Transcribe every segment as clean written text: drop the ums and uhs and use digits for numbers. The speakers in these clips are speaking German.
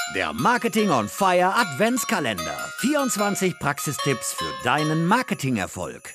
Der Marketing on Fire Adventskalender. 24 Praxistipps für deinen Marketingerfolg.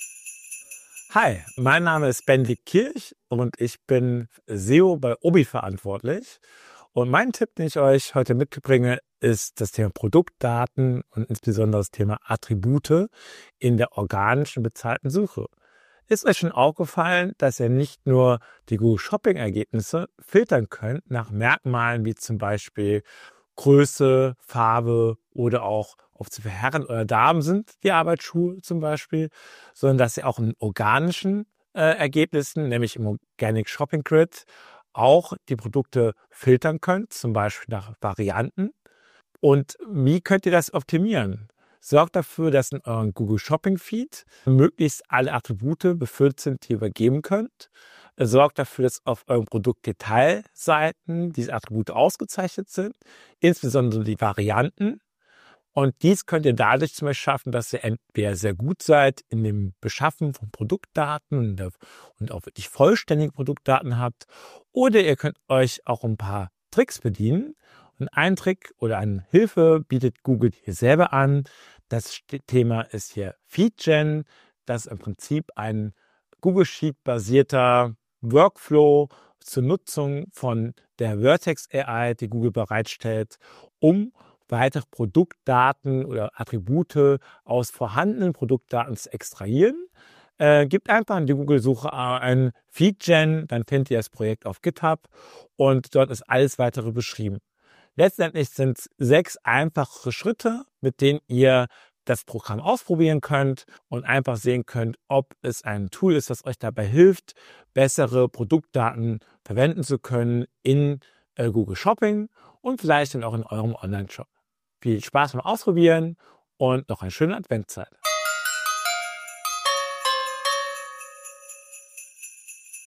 Hi, mein Name ist Bendik Kirch und ich bin SEO bei Obi verantwortlich. Und mein Tipp, den ich euch heute mitbringe, ist das Thema Produktdaten und insbesondere das Thema Attribute in der organischen bezahlten Suche. Ist euch schon aufgefallen, dass ihr nicht nur die Google Shopping Ergebnisse filtern könnt nach Merkmalen wie zum Beispiel Größe, Farbe oder auch, ob es für Herren oder Damen sind, die Arbeitsschuhe zum Beispiel, sondern dass ihr auch in organischen Ergebnissen, nämlich im Organic Shopping Grid, auch die Produkte filtern könnt, zum Beispiel nach Varianten. Und wie könnt ihr das optimieren? Sorgt dafür, dass in eurem Google Shopping Feed möglichst alle Attribute befüllt sind, die ihr übergeben könnt. Sorgt dafür, dass auf euren Produktdetailseiten diese Attribute ausgezeichnet sind, insbesondere die Varianten. Und dies könnt ihr dadurch zum Beispiel schaffen, dass ihr entweder sehr gut seid in dem Beschaffen von Produktdaten und auch wirklich vollständige Produktdaten habt, oder ihr könnt euch auch ein paar Tricks bedienen. Und ein Trick oder eine Hilfe bietet Google hier selber an. Das Thema ist hier FeedGen. Das ist im Prinzip ein Google Sheet-basierter Workflow zur Nutzung von der Vertex AI, die Google bereitstellt, um weitere Produktdaten oder Attribute aus vorhandenen Produktdaten zu extrahieren. Gebt einfach in die Google-Suche ein FeedGen, dann findet ihr das Projekt auf GitHub und dort ist alles weitere beschrieben. Letztendlich sind es 6 einfache Schritte, mit denen ihr das Programm ausprobieren könnt und einfach sehen könnt, ob es ein Tool ist, das euch dabei hilft, bessere Produktdaten verwenden zu können in Google Shopping und vielleicht dann auch in eurem Online-Shop. Viel Spaß beim Ausprobieren und noch eine schöne Adventszeit.